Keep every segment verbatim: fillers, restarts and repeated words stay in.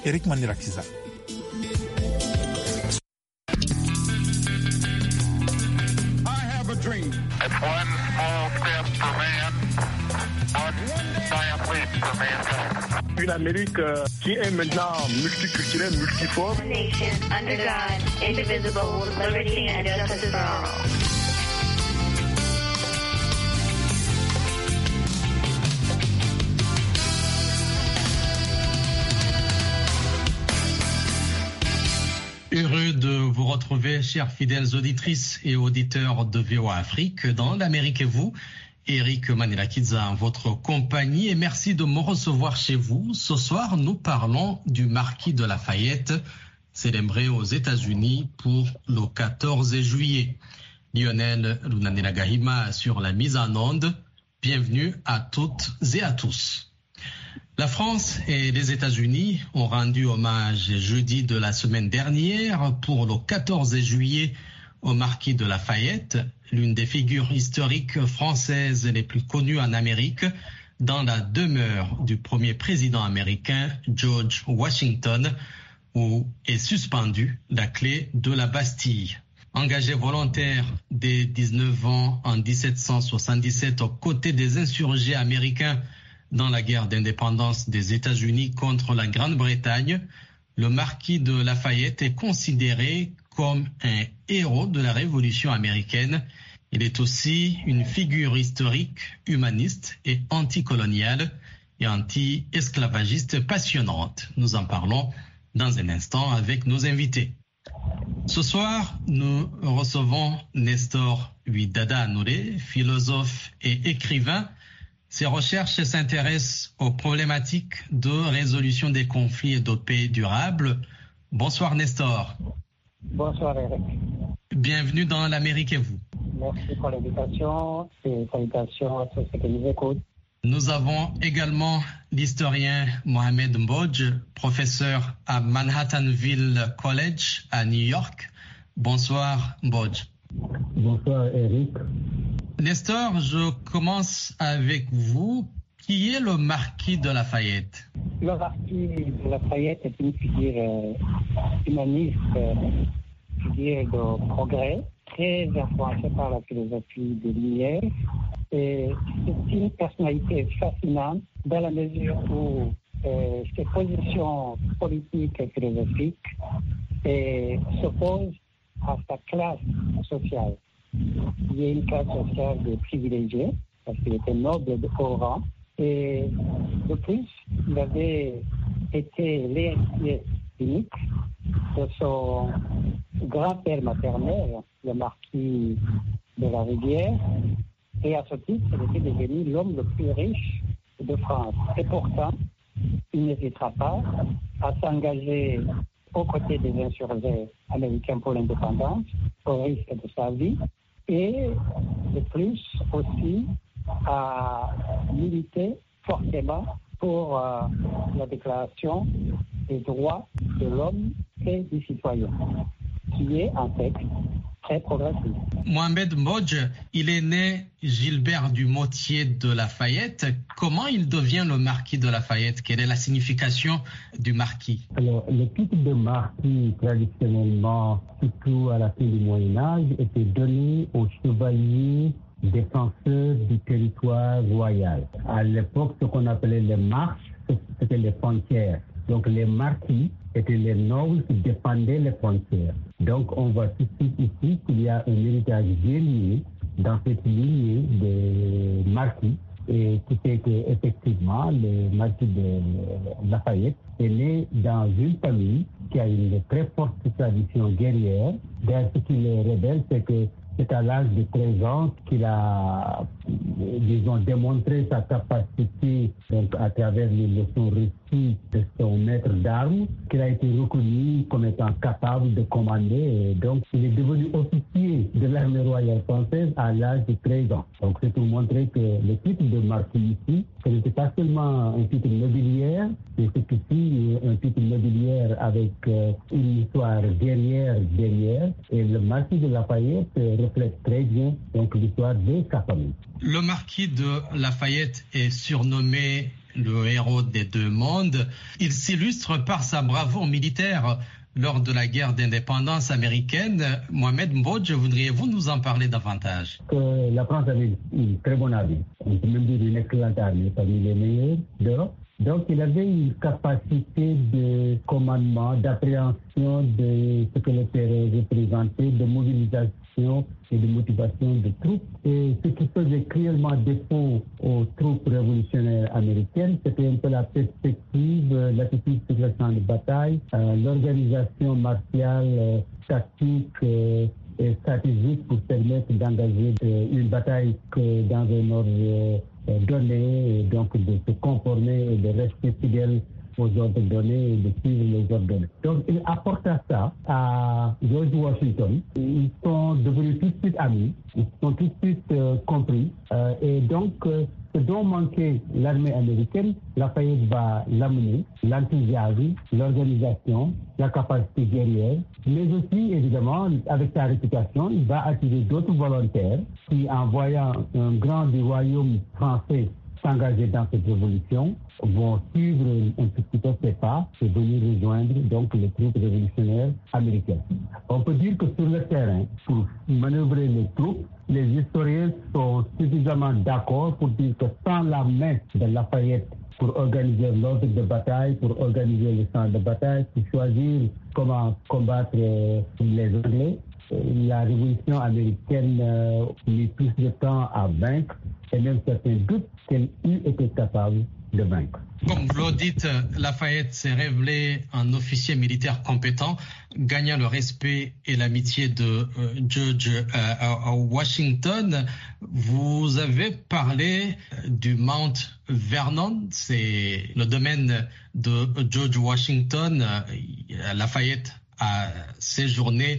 Eric Manirakiza. It's one small step for man, one giant leap for mankind. Une Amérique euh, qui est maintenant multiculturelle, multiforme. One nation, under God, indivisible, with liberty and justice for all. Heureux de vous retrouver, chers fidèles auditrices et auditeurs de V O A Afrique, dans l'Amérique et vous, Eric Manirakiza en votre compagnie, et merci de me recevoir chez vous. Ce soir, nous parlons du marquis de Lafayette, célébré aux États-Unis pour le quatorze juillet. Lionel Lunanelagahima sur la mise en onde. Bienvenue à toutes et à tous. La France et les États-Unis ont rendu hommage jeudi de la semaine dernière pour le quatorze juillet au marquis de Lafayette, l'une des figures historiques françaises les plus connues en Amérique, dans la demeure du premier président américain George Washington, où est suspendue la clé de la Bastille. Engagé volontaire dès dix-neuf ans en dix-sept cent soixante-dix-sept aux côtés des insurgés américains dans la guerre d'indépendance des États-Unis contre la Grande-Bretagne, le marquis de Lafayette est considéré comme un héros de la Révolution américaine. Il est aussi une figure historique, humaniste et anticoloniale et anti-esclavagiste passionnante. Nous en parlons dans un instant avec nos invités. Ce soir, nous recevons Nestor Ouidada Anouré, philosophe et écrivain. Ses recherches s'intéressent aux problématiques de résolution des conflits et de paix durable. Bonsoir Nestor. Bonsoir Eric. Bienvenue dans l'Amérique et vous. Merci pour l'invitation et salutations à tous ceux qui nous écoutent. Nous avons également l'historien Mohamed Mbodj, professeur à Manhattanville College à New York. Bonsoir Mbodj. Bonsoir Eric. Nestor, je commence avec vous. Qui est le marquis de Lafayette? Le marquis de Lafayette est une figure euh, humaniste, euh, figure de progrès, très influencée par la philosophie des Lumières. Et c'est une personnalité fascinante dans la mesure où euh, ses positions politiques et philosophiques et s'opposent à sa classe sociale. Il y a une classe sociale de privilégiés, parce qu'il était noble de haut rang. Et de plus, il avait été l'héritier unique de son grand-père maternel, le marquis de la Rivière. Et à ce titre, il était devenu l'homme le plus riche de France. Et pourtant, il n'hésitera pas à s'engager aux côtés des insurgés américains pour l'indépendance, au risque de sa vie. Et de plus aussi à militer fortement pour euh, la déclaration des droits de l'homme et du citoyen, qui est un texte très progressif. Mohamed Mbodj, il est né Gilbert du Motier de Lafayette. Comment il devient le marquis de Lafayette? Quelle est la signification du marquis? Alors, le titre de marquis, traditionnellement, surtout à la fin du Moyen-Âge, était donné aux chevaliers défenseurs du territoire royal. À l'époque, ce qu'on appelait les marches, c'était les frontières. Donc, les marquis étaient les nobles qui défendaient les frontières. Donc, on voit tout de suite ici qu'il y a un héritage guerrier dans cette lignée des marquis, et qui fait qu'effectivement, le marquis de Lafayette est né dans une famille qui a une très forte tradition guerrière. D'ailleurs, ce qui les révèle, c'est que c'est à l'âge de treize ans qu'il a, disons, démontré sa capacité, donc à travers les leçons reçues de son maître d'armes, qu'il a été reconnu comme étant capable de commander. Et donc, il est devenu officier de l'armée royale française à l'âge de treize ans. Donc, c'est pour montrer que le titre de marquis ici, ce n'était pas seulement un titre nobiliaire, mais c'est aussi un titre nobiliaire avec euh, une histoire guerrière derrière. Et le marquis de Lafayette reflète très bien donc l'histoire de sa famille. Le marquis de Lafayette est surnommé le héros des deux mondes. Il s'illustre par sa bravoure militaire lors de la guerre d'indépendance américaine. Mohamed Mbodj, voudriez-vous nous en parler davantage? Que la France avait une très bonne armée, on peut même dire une excellente armée, parmi les meilleures d'Europe. Donc il avait une capacité de commandement, d'appréhension de ce que le terrain représentait, de mobilisation et de motivation de troupes. Et ce qui faisait cruellement défaut aux troupes révolutionnaires américaines, c'était un peu la perspective, l'attitude sur le champ de bataille, euh, l'organisation martiale, euh, tactique euh, et stratégique pour permettre d'engager euh, une bataille que dans un ordre euh, donné, et donc de se conformer et de rester fidèle aux ordres donnés et de suivre les ordres donnés. Donc il apporta ça à George Washington. Ils sont devenus tout de suite amis, ils sont tout de suite euh, compris. Euh, et donc euh, ce dont manquait l'armée américaine, Lafayette va l'amener, l'enthousiasme, l'organisation, la capacité guerrière, mais aussi évidemment avec sa réputation, il va attirer d'autres volontaires qui, en voyant un grand du royaume français s'engager dans cette révolution, vont suivre un petit peu ses pas et venir rejoindre donc les troupes révolutionnaires américaines. On peut dire que sur le terrain, pour manœuvrer les troupes, les historiens sont suffisamment d'accord pour dire que sans la main de Lafayette pour organiser l'ordre de bataille, pour organiser le champ de bataille, pour choisir comment combattre les Anglais, la révolution américaine euh, mit plus de temps à vaincre et même certains doutent qu'elle eût été capable de vaincre. Comme vous le dites, Lafayette s'est révélé un officier militaire compétent, gagnant le respect et l'amitié de euh, George euh, Washington. Vous avez parlé du Mount Vernon, c'est le domaine de George Washington. Lafayette a séjourné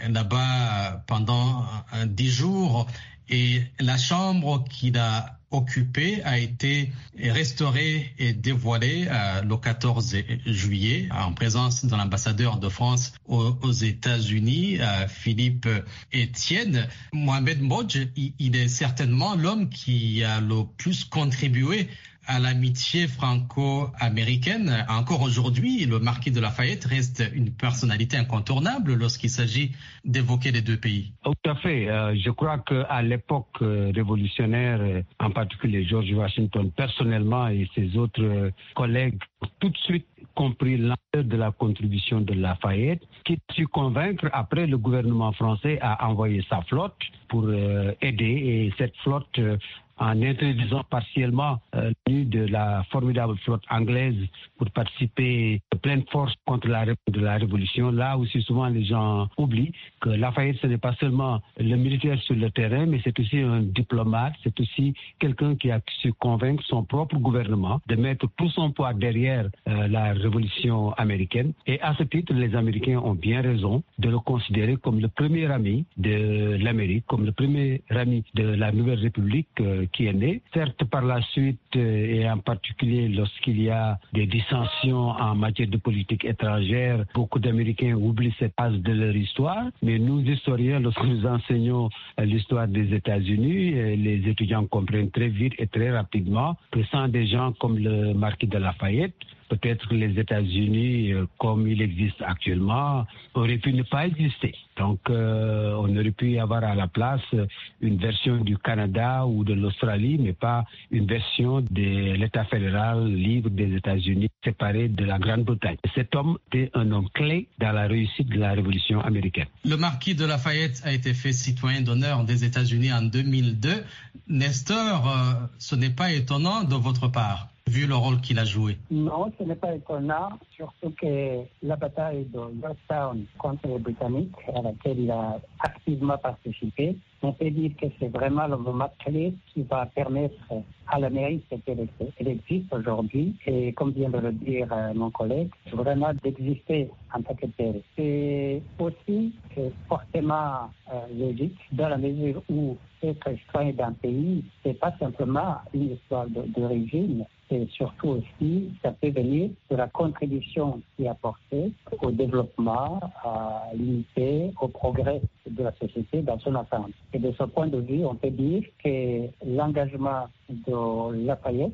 là-bas pendant dix jours et la chambre qu'il a occupée a été restaurée et dévoilée euh, le quatorze juillet en présence de l'ambassadeur de France aux, aux États-Unis, euh, Philippe Etienne. Mohamed Mbodj, il, il est certainement l'homme qui a le plus contribué à l'amitié franco-américaine. Encore aujourd'hui, le marquis de Lafayette reste une personnalité incontournable lorsqu'il s'agit d'évoquer les deux pays. Tout à fait. Euh, je crois qu'à l'époque euh, révolutionnaire, euh, en particulier George Washington personnellement et ses autres euh, collègues, ont tout de suite compris l'ampleur de la contribution de Lafayette, qui a su convaincre après le gouvernement français à envoyer sa flotte pour euh, aider. Et cette flotte euh, en introduisant partiellement euh, de la formidable flotte anglaise pour participer de pleine force contre la, de la révolution. Là aussi, souvent, les gens oublient que Lafayette, ce n'est pas seulement le militaire sur le terrain, mais c'est aussi un diplomate, c'est aussi quelqu'un qui a su convaincre son propre gouvernement de mettre tout son poids derrière euh, la révolution américaine. Et à ce titre, les Américains ont bien raison de le considérer comme le premier ami de l'Amérique, comme le premier ami de la Nouvelle République euh, qui est né. Certes, par la suite, euh, et en particulier lorsqu'il y a des dissensions en matière de politique étrangère, beaucoup d'Américains oublient cette phase de leur histoire. Mais nous, historiens, lorsque nous enseignons euh, l'histoire des États-Unis, euh, les étudiants comprennent très vite et très rapidement que sans des gens comme le marquis de Lafayette, peut-être les États-Unis, euh, comme il existe actuellement, auraient pu ne pas exister. Donc, euh, on aurait pu y avoir à la place une version du Canada ou de l'Australie, mais pas une version de l'État fédéral libre des États-Unis, séparé de la Grande-Bretagne. Cet homme était un homme clé dans la réussite de la Révolution américaine. Le marquis de Lafayette a été fait citoyen d'honneur des États-Unis en deux mille deux. Nestor, euh, ce n'est pas étonnant de votre part, vu le rôle qu'il a joué. Non, ce n'est pas étonnant, surtout que la bataille de Yorktown contre les Britanniques, à laquelle il a activement participé, on peut dire que c'est vraiment le moment clé qui va permettre à l'Amérique qu'elle existe aujourd'hui et, comme vient de le dire mon collègue, vraiment d'exister en tant que telle. C'est aussi fortement euh, logique dans la mesure où être citoyen d'un pays, c'est pas simplement une histoire d'origine, et surtout aussi, ça peut venir de la contribution qui est apportée au développement, à l'unité, au progrès de la société dans son ensemble. Et de ce point de vue, on peut dire que l'engagement de Lafayette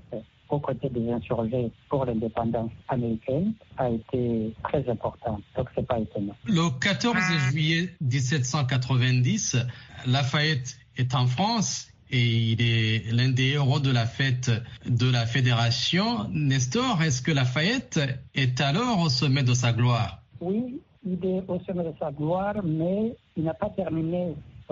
aux côtés des insurgés pour l'indépendance américaine a été très important. Donc, c'est pas étonnant. Le quatorze juillet dix-sept cent quatre-vingt-dix, Lafayette est en France et il est l'un des héros de la fête de la Fédération. Nestor, est-ce que Lafayette est alors au sommet de sa gloire? Oui, il est au sommet de sa gloire, mais il n'a pas terminé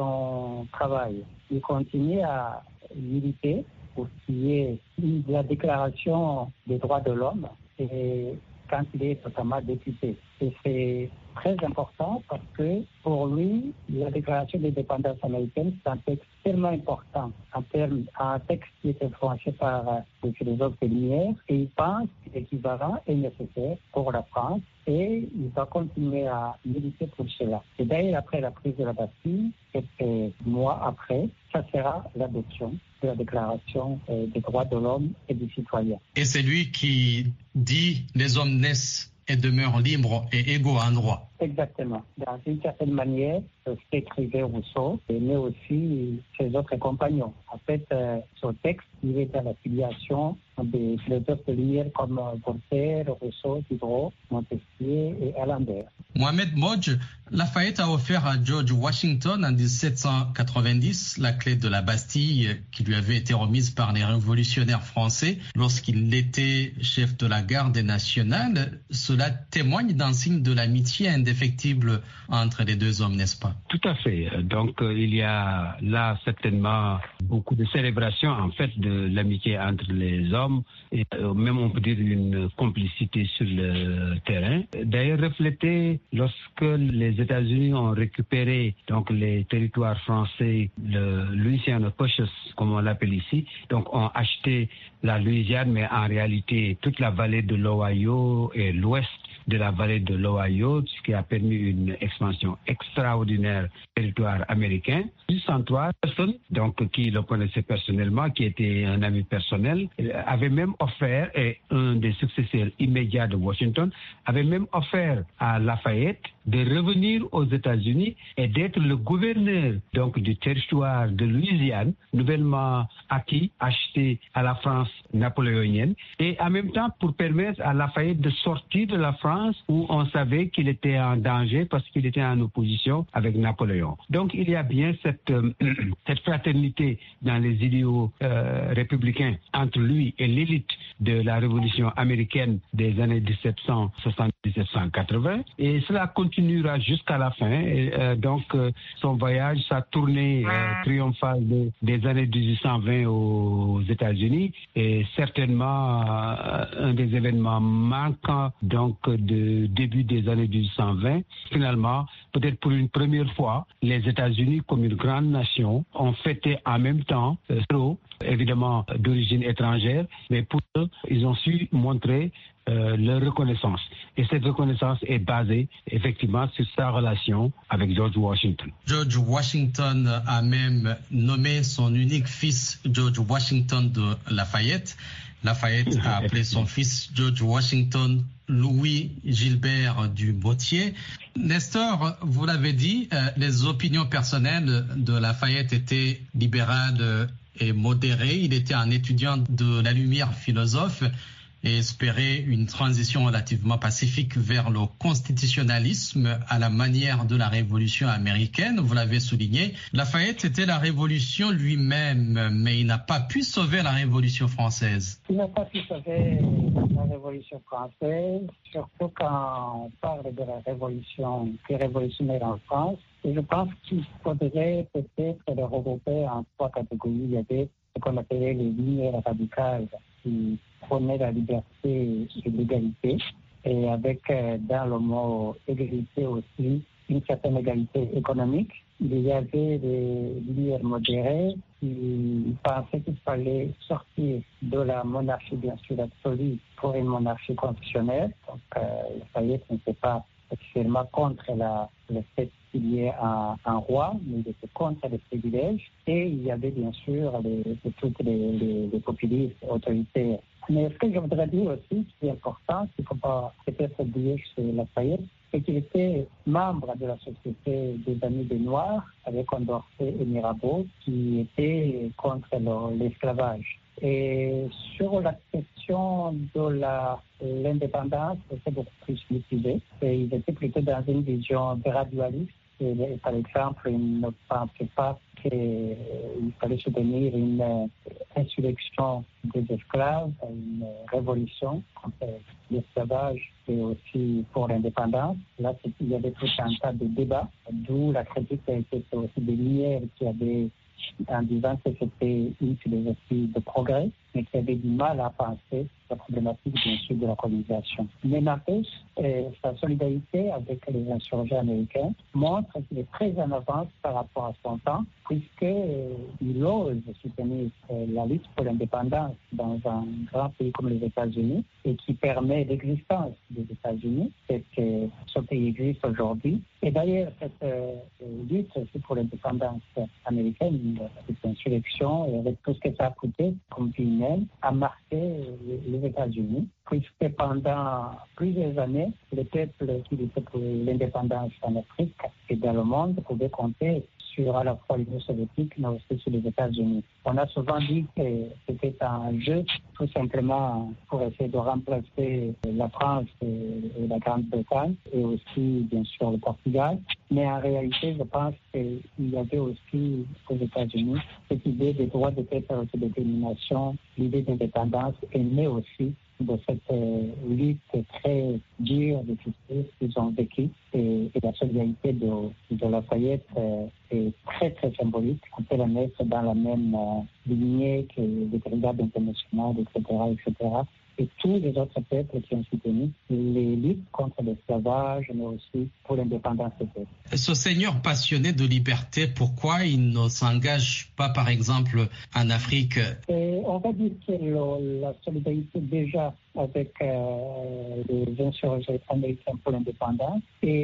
son travail. Il continue à militer pour ce qui est de la déclaration des droits de l'homme et quand il est notamment député. Et c'est très important parce que pour lui, la déclaration d'indépendance américaine, c'est un texte tellement important en termes, un texte qui est influencé par le philosophe de Lumière et il pense que l'équivalent est nécessaire pour la France et il va continuer à militer pour cela. Et d'ailleurs, après la prise de la Bastille, quelques mois après, ça sera l'adoption de la déclaration des droits de l'homme et du citoyen. Et c'est lui qui dit « les hommes naissent et demeurent libres et égaux en droit ». Exactement. Dans une certaine manière, ce qu'écrivait Rousseau, mais aussi ses autres compagnons. En fait, euh, ce texte, il est dans la filiation des philosophes de lumière comme Voltaire, Rousseau, Diderot, Montesquieu et Alembert. Mohamed Modj, Lafayette a offert à George Washington en dix-sept cent quatre-vingt-dix la clé de la Bastille qui lui avait été remise par les révolutionnaires français lorsqu'il était chef de la garde nationale. Cela témoigne d'un signe de l'amitié indéfectible entre les deux hommes, n'est-ce pas? Tout à fait. Donc il y a là certainement beaucoup de célébrations en fait de l'amitié entre les hommes et même on peut dire une complicité sur le terrain. D'ailleurs reflété lorsque les États-Unis ont récupéré donc les territoires français, le Louisiana Purchase comme on l'appelle ici, donc ont acheté la Louisiane mais en réalité toute la vallée de l'Ohio et l'ouest de la vallée de l'Ohio, ce qui a permis une expansion extraordinaire du territoire américain. cent trois personnes, donc qui le connaissaient personnellement, qui était un ami personnel, avait même offert, et un des successeurs immédiats de Washington, avait même offert à Lafayette de revenir aux États-Unis et d'être le gouverneur donc du territoire de Louisiane, nouvellement acquis, acheté à la France napoléonienne, et en même temps pour permettre à Lafayette de sortir de la France où on savait qu'il était en danger parce qu'il était en opposition avec Napoléon. Donc il y a bien cette, euh, cette fraternité dans les idéaux euh, républicains entre lui et l'élite de la révolution américaine des années dix-sept cent soixante à dix-sept cent quatre-vingts, et cela continuera jusqu'à la fin. Et, euh, donc euh, son voyage, sa tournée euh, triomphale de, des années dix-huit cent vingt aux États-Unis est certainement euh, un des événements manquants donc de début des années dix-huit cent vingt. Finalement, peut-être pour une première fois, les États-Unis comme une grande nation ont fêté en même temps euh, évidemment d'origine étrangère, mais pour eux, ils ont su montrer Euh, leur reconnaissance. Et cette reconnaissance est basée effectivement sur sa relation avec George Washington. George Washington a même nommé son unique fils George Washington de Lafayette. Lafayette a appelé son fils George Washington Louis Gilbert du Bottier. Nestor, vous l'avez dit, euh, les opinions personnelles de Lafayette étaient libérales et modérées. Il était un étudiant de la Lumière philosophe et espérer une transition relativement pacifique vers le constitutionnalisme à la manière de la Révolution américaine. Vous l'avez souligné, Lafayette était la Révolution lui-même, mais il n'a pas pu sauver la Révolution française. Il n'a pas pu sauver la Révolution française, surtout quand on parle de la Révolution qui est révolutionnaire en France. Et je pense qu'il faudrait peut-être le regrouper en trois catégories. Il y avait ce qu'on appelait les lumières radicales qui prônaient la liberté et l'égalité. Et avec, euh, dans le mot égalité aussi, une certaine égalité économique. Il y avait des lumières modérées qui pensaient qu'il fallait sortir de la monarchie, bien sûr, absolue pour une monarchie constitutionnelle. Donc, euh, Lafayette n'était pas officiellement contre la, le fait qu'il y ait un, un roi, mais il était contre les privilèges. Et il y avait bien sûr les, toutes les, les, les populistes autoritaires. Mais ce que je voudrais dire aussi, qui est important, qu'il ne faut pas peut-être oublier chez Lafayette, c'est qu'il était membre de la Société des Amis des Noirs avec Condorcet et Mirabeau qui étaient contre le, l'esclavage. Et sur la question de la, l'indépendance, c'est beaucoup plus mitigé. Et ils étaient plutôt dans une vision gradualiste. Et, par exemple, ils ne pensaient pas qu'il fallait soutenir une insurrection des esclaves, une révolution contre l'esclavage et aussi pour l'indépendance. Là, il y avait tout un tas de débats, d'où la critique a été aussi des Lumières qui avaient, en disant que c'était une philosophie de progrès, mais qui avait du mal à penser la problématique, bien sûr, de la colonisation. Mais n'empêche, euh, sa solidarité avec les insurgés américains montre qu'il est très en avance par rapport à son temps, puisqu'il euh, ose soutenir euh, la lutte pour l'indépendance dans un grand pays comme les États-Unis, et qui permet l'existence des États-Unis, c'est que ce pays existe aujourd'hui. Et d'ailleurs, cette euh, lutte aussi pour l'indépendance américaine, cette insurrection, et avec tout ce que ça a coûté comme vie humaine, a marqué les États-Unis, puisque pendant plusieurs années, les peuples qui luttaient pour l'indépendance en Afrique et dans le monde pouvaient compter sur à la fois l'Union soviétique, mais aussi sur les États-Unis. On a souvent dit que c'était un jeu tout simplement pour essayer de remplacer la France et la Grande-Bretagne, et aussi, bien sûr, le Portugal. Mais en réalité, je pense qu'il y avait aussi aux États-Unis cette idée des droits de peuple et de détermination, l'idée d'indépendance est née aussi de cette euh, lutte très dure, difficile qu'ils ont vécue, et, et la solidarité de, de Lafayette euh, est très très symbolique. On peut la mettre dans la même euh, lignée que les brigades internationales, et cetera, et cetera. Et tous les autres peuples qui ont soutenu les luttes contre l'esclavage, mais aussi pour l'indépendance des peuples. Ce seigneur passionné de liberté, pourquoi il ne s'engage pas, par exemple, en Afrique? Et on va dire que le, la solidarité déjà avec euh, les insurgés américains pour l'indépendance,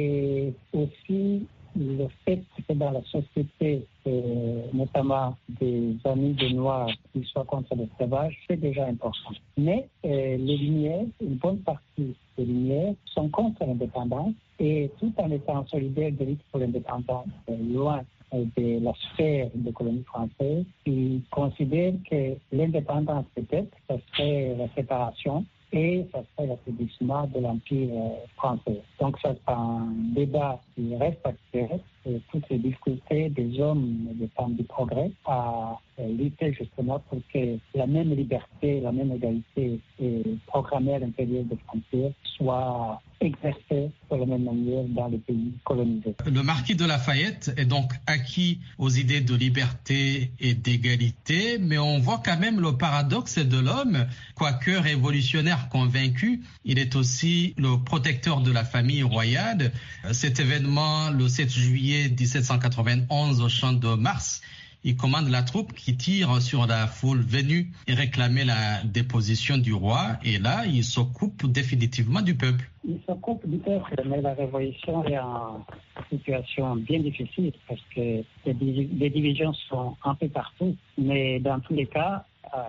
et aussi le fait que dans la société, euh, notamment des amis des Noirs qui soient contre l'esclavage, c'est déjà important. Mais euh, les Lumières, une bonne partie des Lumières sont contre l'indépendance, et tout en étant solidaires de lutte pour l'indépendance, euh, loin de la sphère des colonies françaises, ils considèrent que l'indépendance peut-être, ça serait la séparation, et ça serait l'affaiblissement de l'Empire français. Donc ça, c'est un débat qui reste actuel, et toutes les difficultés des hommes et des femmes du progrès à lutter justement pour que la même liberté, la même égalité programmée à l'intérieur des frontières soit exercée de la même manière dans les pays colonisés. Le marquis de Lafayette est donc acquis aux idées de liberté et d'égalité, mais on voit quand même le paradoxe de l'homme. Quoique révolutionnaire convaincu, il est aussi le protecteur de la famille royale. Cet événement, le sept juillet dix-sept cent quatre-vingt-onze, au champ de Mars, il commande la troupe qui tire sur la foule venue et réclamait la déposition du roi. Et là, il s'occupe définitivement du peuple. Il s'occupe du peuple, mais la révolution est en situation bien difficile parce que les divisions sont un peu partout. Mais dans tous les cas,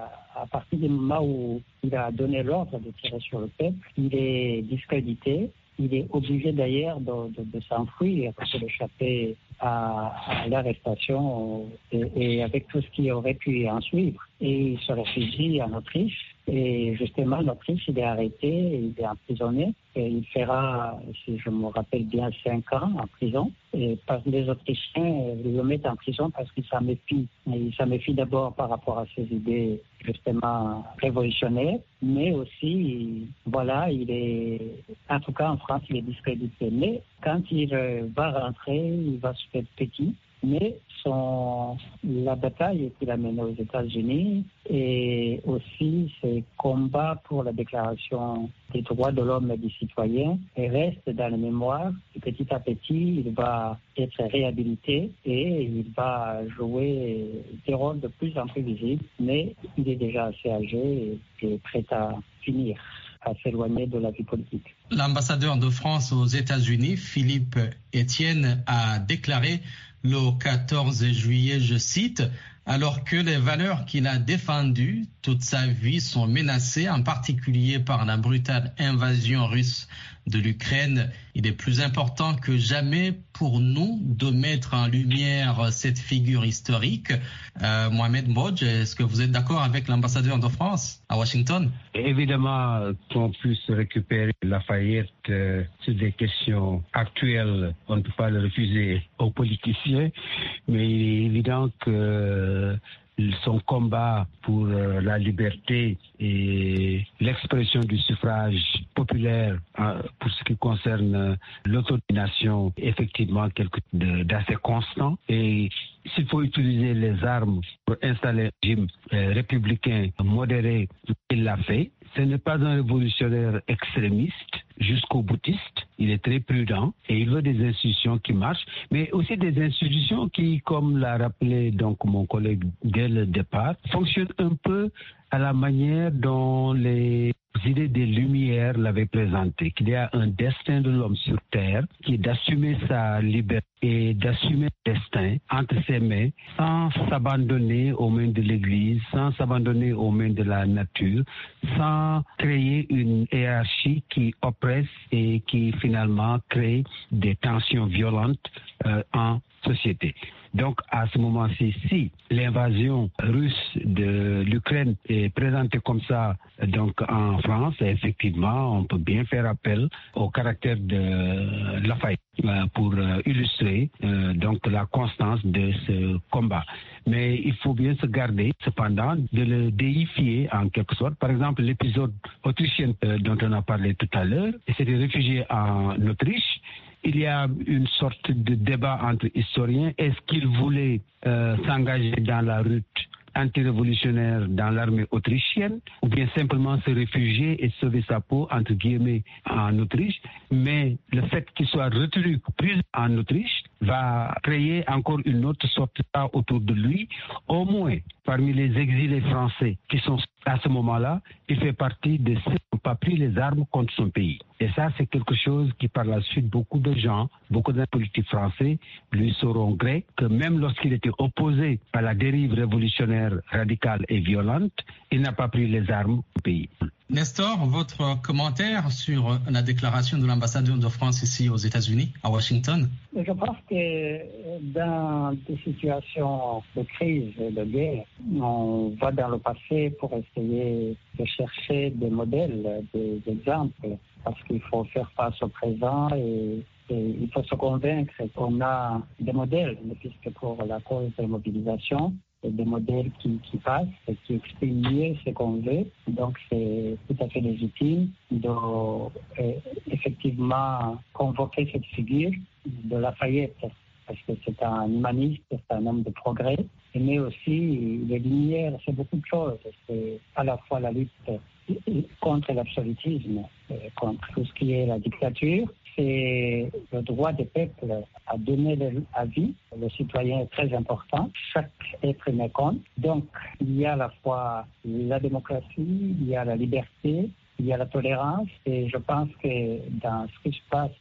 à partir du moment où il a donné l'ordre de tirer sur le peuple, il est discrédité. Il est obligé d'ailleurs de, de, de s'enfuir pour d'échapper à, à l'arrestation et, et avec tout ce qui aurait pu en suivre. Et il se réfugie en Autriche. Et justement, en Autriche, il est arrêté, il est emprisonné. Et il fera, si je me rappelle bien, cinq ans en prison. Et parce que les Autrichiens le mettent en prison parce qu'ils s'en méfient. Ils s'en méfient d'abord par rapport à ses idées justement révolutionnaires, mais aussi, voilà, il est, en tout cas en France, il est discrédité. Mais quand il va rentrer, il va se faire petit. Mais son, la bataille qu'il a menée aux États-Unis et aussi ses combats pour la déclaration des droits de l'homme et des citoyens restent dans la mémoire. Et petit à petit, il va être réhabilité et il va jouer des rôles de plus en plus visibles. Mais il est déjà assez âgé et prêt à finir, à s'éloigner de la vie politique. L'ambassadeur de France aux États-Unis, Philippe Etienne, a déclaré le quatorze juillet, je cite, « Alors que les valeurs qu'il a défendues toute sa vie sont menacées, en particulier par la brutale invasion russe de l'Ukraine. Il est plus important que jamais pour nous de mettre en lumière cette figure historique. Euh, Mohamed Mbodj, est-ce que vous êtes d'accord avec l'ambassadeur de France à Washington? Évidemment qu'on puisse récupérer Lafayette euh, sur des questions actuelles, on ne peut pas le refuser aux politiciens, mais il est évident que euh, son combat pour euh, la liberté et l'expression du suffrage populaire euh, pour ce qui concerne euh, l'autodétermination, effectivement quelque chose d'assez constant. Et s'il faut utiliser les armes pour installer un régime euh, républicain modéré, il l'a fait. Ce n'est pas un révolutionnaire extrémiste jusqu'au boutiste. Il est très prudent et il veut des institutions qui marchent, mais aussi des institutions qui, comme l'a rappelé donc mon collègue dès le départ, fonctionnent un peu à la manière dont les idées des Lumières l'avaient présenté, qu'il y a un destin de l'homme sur Terre qui est d'assumer sa liberté et d'assumer le destin entre ses mains sans s'abandonner aux mains de l'Église, sans s'abandonner aux mains de la nature, sans créer une hiérarchie qui oppresse et qui finalement crée des tensions violentes euh, en société. Donc, à ce moment-ci, si l'invasion russe de l'Ukraine est présentée comme ça, donc en France, effectivement, on peut bien faire appel au caractère de Lafayette euh, pour euh, illustrer euh, donc la constance de ce combat. Mais il faut bien se garder, cependant, de le déifier en quelque sorte. Par exemple, l'épisode autrichien euh, dont on a parlé tout à l'heure, c'est des réfugiés en Autriche. Il y a une sorte de débat entre historiens. Est-ce qu'il voulait euh, s'engager dans la lutte anti-révolutionnaire dans l'armée autrichienne ou bien simplement se réfugier et sauver sa peau, entre guillemets, en Autriche? Mais le fait qu'il soit retenu plus en Autriche va créer encore une autre sorte de cas autour de lui. Au moins, parmi les exilés français qui sont à ce moment-là, il fait partie de ceux qui n'ont pas pris les armes contre son pays. Et ça, c'est quelque chose qui, par la suite, beaucoup de gens, beaucoup de politiques français lui sauront gré, que même lorsqu'il était opposé à la dérive révolutionnaire radicale et violente, il n'a pas pris les armes au pays. Nestor, votre commentaire sur la déclaration de l'ambassadeur de France ici aux États-Unis, à Washington? Je pense que dans des situations de crise et de guerre, on va dans le passé pour essayer de chercher des modèles, des exemples, parce qu'il faut faire face au présent et, et il faut se convaincre qu'on a des modèles, puisque pour la cause de mobilisation, des modèles qui, qui passent et qui expriment mieux ce qu'on veut. Donc, c'est tout à fait légitime de euh, effectivement convoquer cette figure de Lafayette, parce que c'est un humaniste, c'est un homme de progrès, mais aussi les Lumières, c'est beaucoup de choses. C'est à la fois la lutte contre l'absolutisme, contre tout ce qui est la dictature. C'est le droit des peuples à donner leur avis. Le citoyen est très important. Chaque être humain compte. Donc, il y a à la fois la démocratie, il y a la liberté, il y a la tolérance. Et je pense que dans ce qui se passe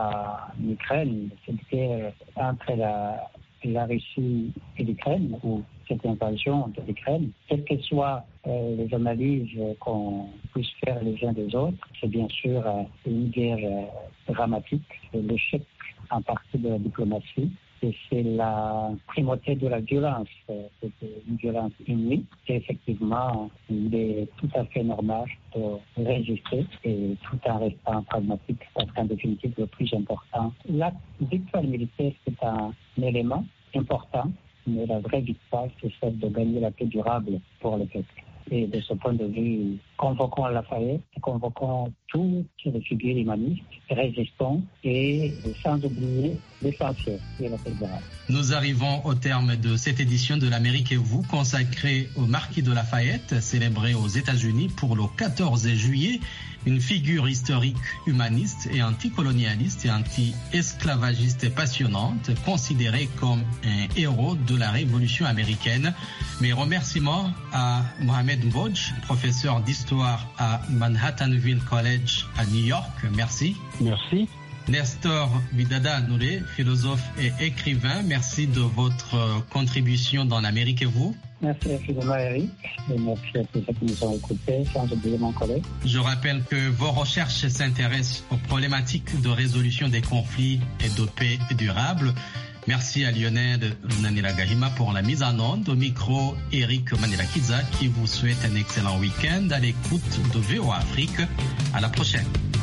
en Ukraine, cette guerre entre la, la Russie et l'Ukraine, ou cette invasion de l'Ukraine, quelles que soient euh, les analyses qu'on puisse faire les uns des autres, c'est bien sûr euh, une guerre euh, dramatique, c'est l'échec en partie de la diplomatie, et c'est la primauté de la violence, c'est une violence inouïe, et effectivement, il est tout à fait normal de résister, et tout en restant pragmatique, parce qu'en définitive, le plus important, la victoire militaire, c'est un élément important, mais la vraie victoire, c'est celle de gagner la paix durable pour le peuple. Et de ce point de vue, convoquons Lafayette, convoquons toutes les figures humanistes, résistons et sans oublier l'essentiel, qui est la paix durable. Nous arrivons au terme de cette édition de l'Amérique et vous, consacrée au marquis de Lafayette, célébré aux États-Unis pour le quatorze juillet. Une figure historique humaniste et anticolonialiste et anti-esclavagiste et passionnante, considérée comme un héros de la Révolution américaine. Mes remerciements à Mohamed Mbodj, professeur d'histoire à Manhattanville College à New York. Merci. Merci. Nestor Vidada Nouré, philosophe et écrivain, merci de votre contribution dans l'Amérique et vous. Merci infiniment, Eric. Et merci à tous ceux qui nous ont écoutés, sans oublier mon collègue. Je rappelle que vos recherches s'intéressent aux problématiques de résolution des conflits et de paix durable. Merci à Lionel Nanila Gahima pour la mise en onde. Au micro, Eric Manilakidza qui vous souhaite un excellent week-end à l'écoute de V O A Afrique. À la prochaine.